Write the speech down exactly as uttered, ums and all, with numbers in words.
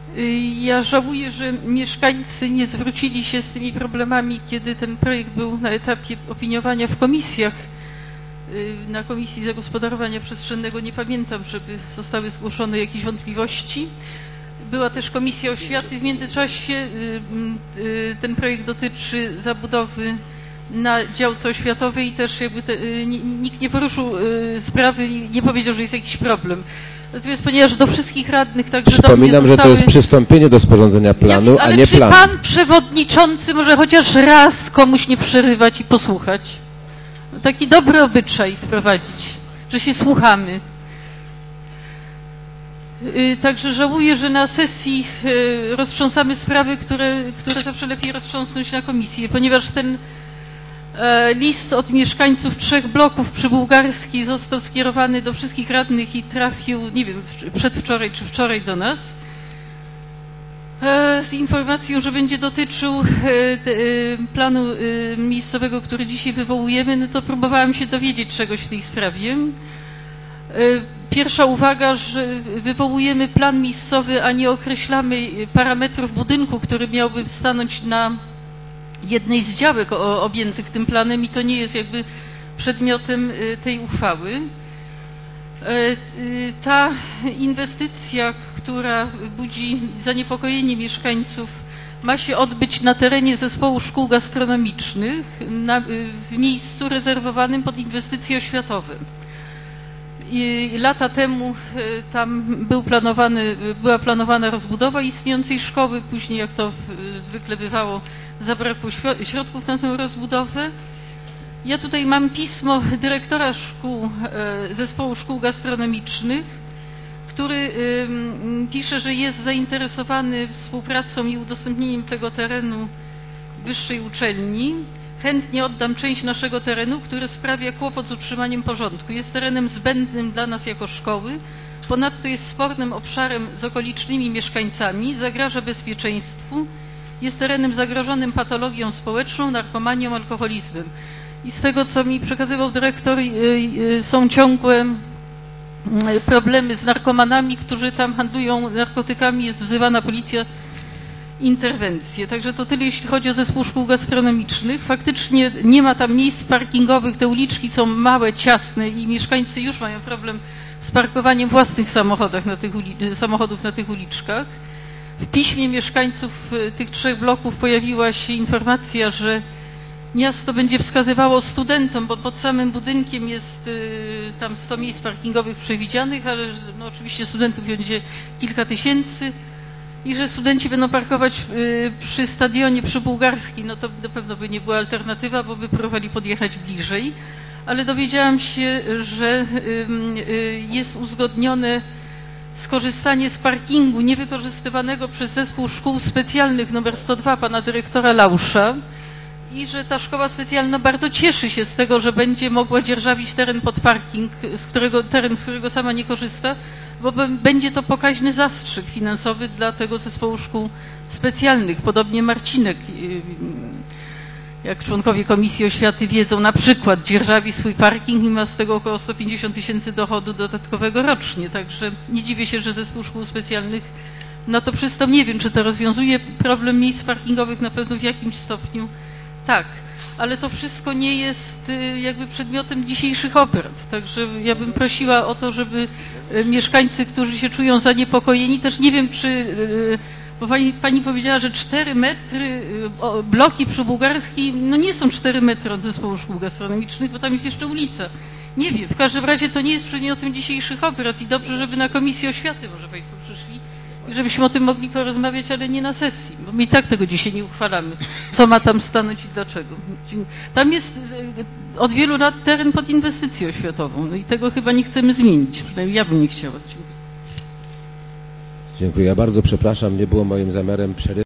Ja żałuję, że mieszkańcy nie zwrócili się z tymi problemami, kiedy ten projekt był na etapie opiniowania w komisjach. Na Komisji Zagospodarowania Przestrzennego nie pamiętam, żeby zostały zgłoszone jakieś wątpliwości. Była też Komisja Oświaty. W międzyczasie ten projekt dotyczy zabudowy na działce oświatowej i też jakby te, nikt nie poruszył sprawy i nie powiedział, że jest jakiś problem. Natomiast ponieważ do wszystkich radnych także Przypominam, do mnie zostały... że to jest przystąpienie do sporządzenia planu, Jak, a nie planu. Ale czy pan przewodniczący może chociaż raz komuś nie przerywać i posłuchać? Taki dobry obyczaj wprowadzić, że się słuchamy. Także żałuję, że na sesji roztrząsamy sprawy, które, które zawsze lepiej roztrząsnąć na komisji, ponieważ ten list od mieszkańców trzech bloków przybułgarskich został skierowany do wszystkich radnych i trafił, nie wiem, przedwczoraj czy wczoraj do nas z informacją, że będzie dotyczył planu miejscowego, który dzisiaj wywołujemy. No to próbowałam się dowiedzieć czegoś w tej sprawie. Pierwsza uwaga, że wywołujemy plan miejscowy, a nie określamy parametrów budynku, który miałby stanąć na jednej z działek objętych tym planem i to nie jest jakby przedmiotem tej uchwały. Ta inwestycja, która budzi zaniepokojenie mieszkańców, ma się odbyć na terenie zespołu szkół gastronomicznych na, w miejscu rezerwowanym pod inwestycje oświatowe. I lata temu tam był planowany, była planowana rozbudowa istniejącej szkoły, później jak to zwykle bywało, zabrakło środków na tę rozbudowę. Ja tutaj mam pismo dyrektora szkół, zespołu szkół gastronomicznych, który pisze, że jest zainteresowany współpracą i udostępnieniem tego terenu wyższej uczelni. Chętnie oddam część naszego terenu, który sprawia kłopot z utrzymaniem porządku. Jest terenem zbędnym dla nas jako szkoły. Ponadto jest spornym obszarem z okolicznymi mieszkańcami, zagraża bezpieczeństwu, jest terenem zagrożonym patologią społeczną, narkomanią, alkoholizmem. I z tego, co mi przekazywał dyrektor, są ciągłe problemy z narkomanami, którzy tam handlują narkotykami, jest wzywana policja, interwencje. Także to tyle, jeśli chodzi o zespół szkół gastronomicznych. Faktycznie nie ma tam miejsc parkingowych, te uliczki są małe, ciasne i mieszkańcy już mają problem z parkowaniem własnych samochodów na tych, samochodów na tych uliczkach. W piśmie mieszkańców tych trzech bloków pojawiła się informacja, że miasto będzie wskazywało studentom, bo pod samym budynkiem jest y, tam sto miejsc parkingowych przewidzianych, ale no, oczywiście studentów będzie kilka tysięcy i że studenci będą parkować y, przy stadionie przybułgarskim. No to na pewno by nie była alternatywa, bo by próbowali podjechać bliżej, ale dowiedziałam się, że y, y, jest uzgodnione skorzystanie z parkingu niewykorzystywanego przez zespół szkół specjalnych numer sto dwa pana dyrektora Lausza i że ta szkoła specjalna bardzo cieszy się z tego, że będzie mogła dzierżawić teren pod parking, z którego, teren, z którego sama nie korzysta, bo będzie to pokaźny zastrzyk finansowy dla tego zespołu szkół specjalnych. Podobnie Marcinek, jak członkowie Komisji Oświaty wiedzą, na przykład dzierżawi swój parking i ma z tego około sto pięćdziesiąt tysięcy dochodu dodatkowego rocznie. Także nie dziwię się, że zespół szkół specjalnych na to przystał. Nie wiem, czy to rozwiązuje problem miejsc parkingowych, na pewno w jakimś stopniu tak, ale to wszystko nie jest jakby przedmiotem dzisiejszych obrad. Także ja bym prosiła o to, żeby mieszkańcy, którzy się czują zaniepokojeni, też nie wiem, czy, bo pani, pani powiedziała, że cztery metry, bloki przybułgarskie, no nie są cztery metry od zespołu szkół gastronomicznych, bo tam jest jeszcze ulica. Nie wiem, w każdym razie to nie jest przedmiotem dzisiejszych obrad i dobrze, żeby na Komisji Oświaty może Państwo przyszli i żebyśmy o tym mogli porozmawiać, ale nie na sesji, bo my i tak tego dzisiaj nie uchwalamy, co ma tam stanąć i dlaczego. Tam jest od wielu lat teren pod inwestycję oświatową, no i tego chyba nie chcemy zmienić, przynajmniej ja bym nie chciała. Dziękuję. Ja bardzo przepraszam, nie było moim zamiarem przerywać.